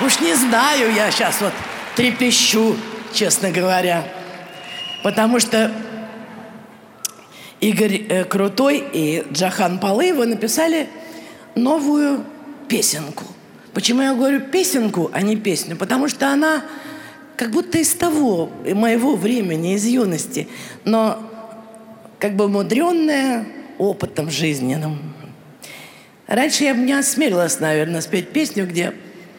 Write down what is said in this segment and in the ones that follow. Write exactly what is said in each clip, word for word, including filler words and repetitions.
Уж не знаю, я сейчас вот трепещу, честно говоря. Потому что Игорь э, Крутой и Джахан Палыева написали новую песенку. Почему я говорю песенку, а не песню? Потому что она как будто из того, моего времени, из юности, но как бы умудренная опытом жизненным. Раньше я бы не осмелилась, наверное, спеть песню, где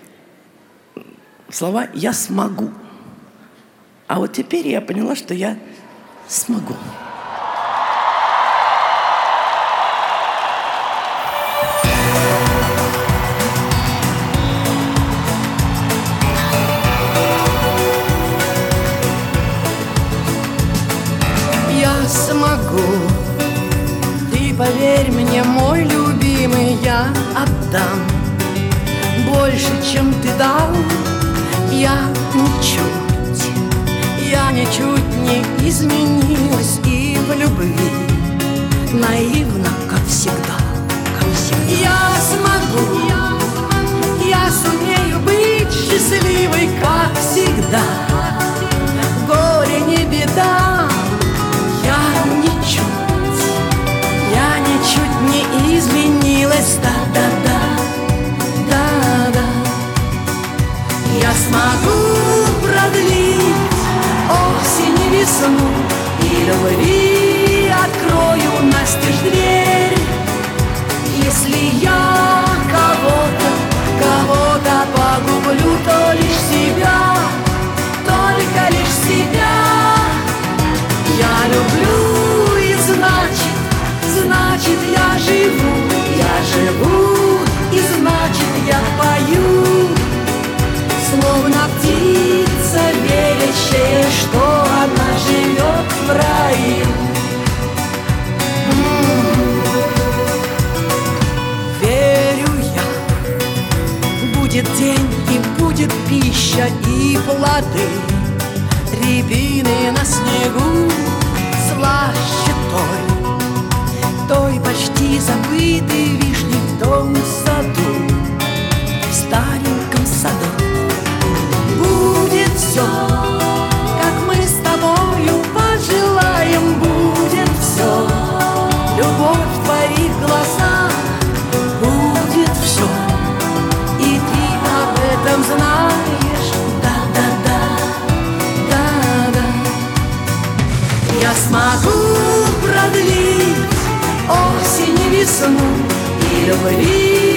слова «я смогу». А вот теперь я поняла, что я смогу. Я смогу, ты поверь мне, мой любимый, я отдам больше, чем ты дал. Я ничуть, я ничуть не изменилась и в любви наивно, как всегда, как всегда. Я смогу, я сумею быть счастливой, как всегда. Горе не беда, я ничуть, я ничуть не изменилась, да-да-да. Я смогу продлить осень и весну, и любви открою настежь дверь. Если я кого-то, кого-то погублю, то лишь себя, только лишь себя. Я люблю, и значит, значит я живу, я живу, и значит я пою. Словно птица, верящая, что она живет в раю. М-м-м. Верю я, будет день и будет пища и плоды, рябины на снегу слаще той, той почти забытой вишни в том саду, в стареньком саду. Будет все, как мы с тобою пожелаем, будет все. Любовь в твоих глазах, будет все. И ты об этом знаешь, да-да-да, да-да. Я смогу продлить осень и весну, и любви